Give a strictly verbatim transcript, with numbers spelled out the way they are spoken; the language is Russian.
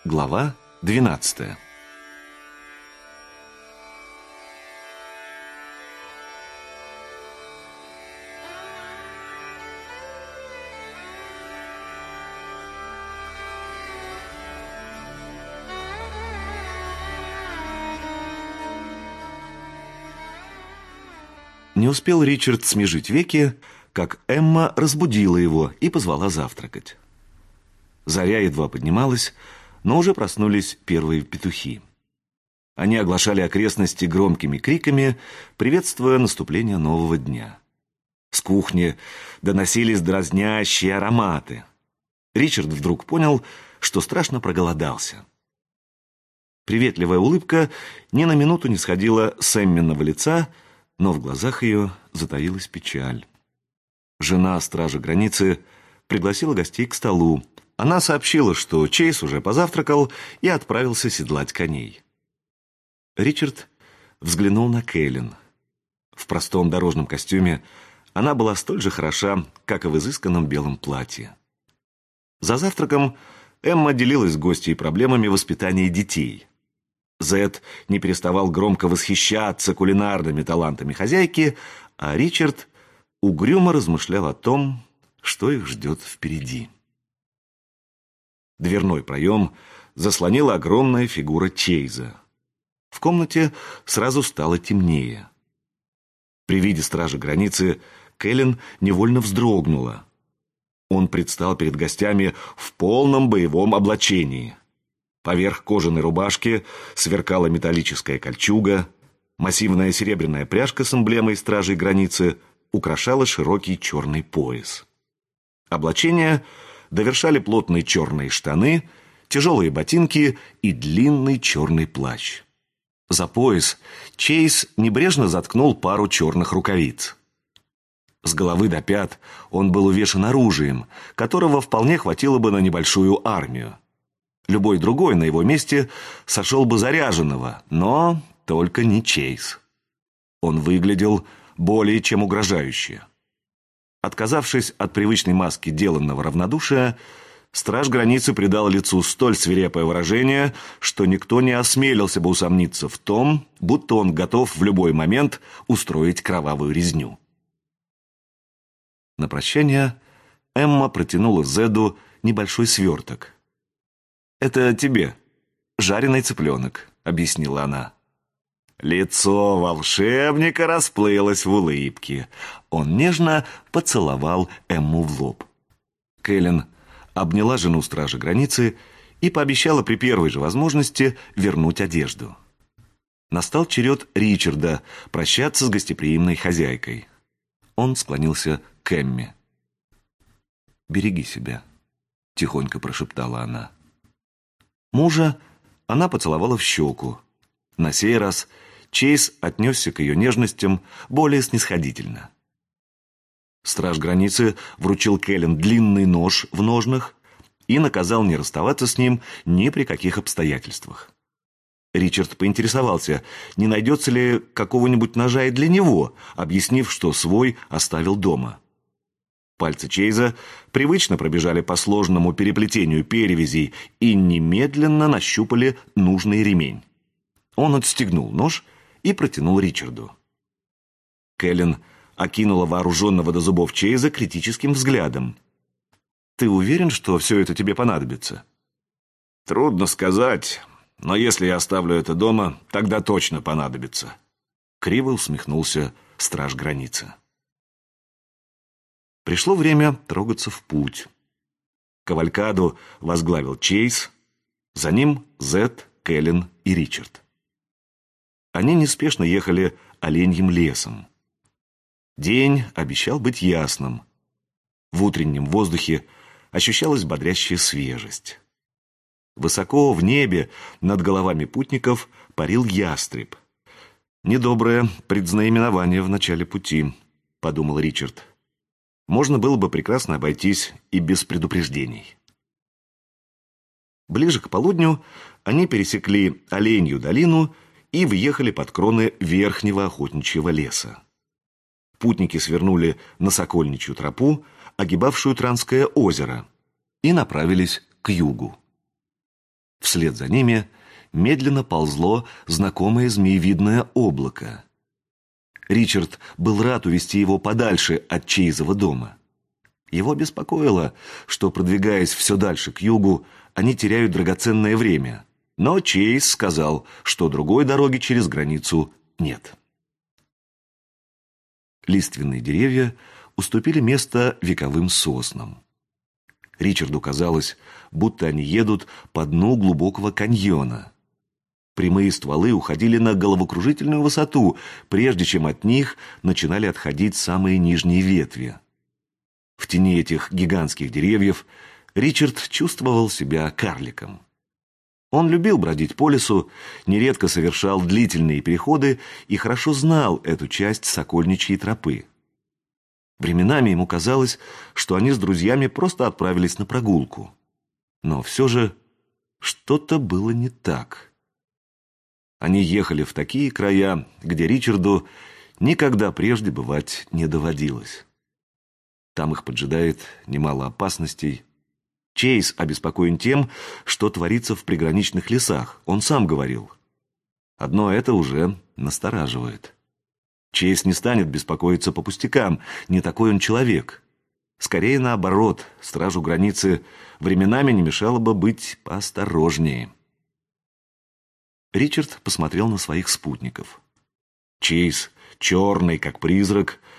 Глава двенадцатая. Не успел Ричард смежить веки, как Эмма разбудила его и позвала завтракать. Заря едва поднималась, но уже проснулись первые петухи. Они оглашали окрестности громкими криками, приветствуя наступление нового дня. С кухни доносились дразнящие ароматы. Ричард вдруг понял, что страшно проголодался. Приветливая улыбка ни на минуту не сходила с Эмминого лица, но в глазах ее затаилась печаль. Жена стража границы пригласила гостей к столу. Она сообщила, что Чейз уже позавтракал и отправился седлать коней. Ричард взглянул на Кэлен. В простом дорожном костюме она была столь же хороша, как и в изысканном белом платье. За завтраком Эмма делилась с гостьей проблемами воспитания детей. Зед не переставал громко восхищаться кулинарными талантами хозяйки, а Ричард угрюмо размышлял о том, что их ждет впереди. Дверной проем заслонила огромная фигура Чейза. В комнате сразу стало темнее. При виде стража границы Кэлен невольно вздрогнула. Он предстал перед гостями в полном боевом облачении. Поверх кожаной рубашки сверкала металлическая кольчуга, массивная серебряная пряжка с эмблемой стражей границы украшала широкий черный пояс. Облачение довершали плотные черные штаны, тяжелые ботинки и длинный черный плащ. За пояс Чейз небрежно заткнул пару черных рукавиц. С головы до пят он был увешан оружием, которого вполне хватило бы на небольшую армию. Любой другой на его месте сошел бы заряженного, но только не Чейз. Он выглядел более чем угрожающе. Отказавшись от привычной маски деланного равнодушия, страж границы придал лицу столь свирепое выражение, что никто не осмелился бы усомниться в том, будто он готов в любой момент устроить кровавую резню. На прощание Эмма протянула Зеду небольшой сверток. «Это тебе, жареный цыпленок», — объяснила она. Лицо волшебника расплылось в улыбке. Он нежно поцеловал Эмму в лоб. Кэлен обняла жену стража границы и пообещала при первой же возможности вернуть одежду. Настал черед Ричарда прощаться с гостеприимной хозяйкой. Он склонился к Эмме. «Береги себя», — тихонько прошептала она. Мужа она поцеловала в щеку. На сей раз Чейз отнесся к ее нежностям более снисходительно. Страж границы вручил Кэлен длинный нож в ножнах и наказал не расставаться с ним ни при каких обстоятельствах. Ричард поинтересовался, не найдется ли какого-нибудь ножа и для него, объяснив, что свой оставил дома. Пальцы Чейза привычно пробежали по сложному переплетению перевязей и немедленно нащупали нужный ремень. Он отстегнул нож и протянул Ричарду. Кэлен окинула вооруженного до зубов Чейза критическим взглядом. «Ты уверен, что все это тебе понадобится?» «Трудно сказать, но если я оставлю это дома, тогда точно понадобится», — криво усмехнулся страж границы. Пришло время трогаться в путь. Кавалькаду возглавил Чейз, за ним Зед, Кэлен и Ричард. Они неспешно ехали оленьим лесом. День обещал быть ясным. В утреннем воздухе ощущалась бодрящая свежесть. Высоко в небе над головами путников парил ястреб. «Недоброе предзнаменование в начале пути», — подумал Ричард. Можно было бы прекрасно обойтись и без предупреждений. Ближе к полудню они пересекли Оленью долину и въехали под кроны верхнего охотничьего леса. Путники свернули на Сокольничью тропу, огибавшую Транское озеро, и направились к югу. Вслед за ними медленно ползло знакомое змеевидное облако. Ричард был рад увести его подальше от Чейзова дома. Его беспокоило, что, продвигаясь все дальше к югу, они теряют драгоценное время. Но Чейз сказал, что другой дороги через границу нет. Лиственные деревья уступили место вековым соснам. Ричарду казалось, будто они едут по дну глубокого каньона. Прямые стволы уходили на головокружительную высоту, прежде чем от них начинали отходить самые нижние ветви. В тени этих гигантских деревьев Ричард чувствовал себя карликом. Он любил бродить по лесу, нередко совершал длительные переходы и хорошо знал эту часть Сокольничьей тропы. Временами ему казалось, что они с друзьями просто отправились на прогулку. Но все же что-то было не так. Они ехали в такие края, где Ричарду никогда прежде бывать не доводилось. Там их поджидает немало опасностей. Чейз обеспокоен тем, что творится в приграничных лесах, он сам говорил. Одно это уже настораживает. Чейз не станет беспокоиться по пустякам, не такой он человек. Скорее наоборот, стражу границы временами не мешало бы быть поосторожнее. Ричард посмотрел на своих спутников. Чейз, черный как призрак,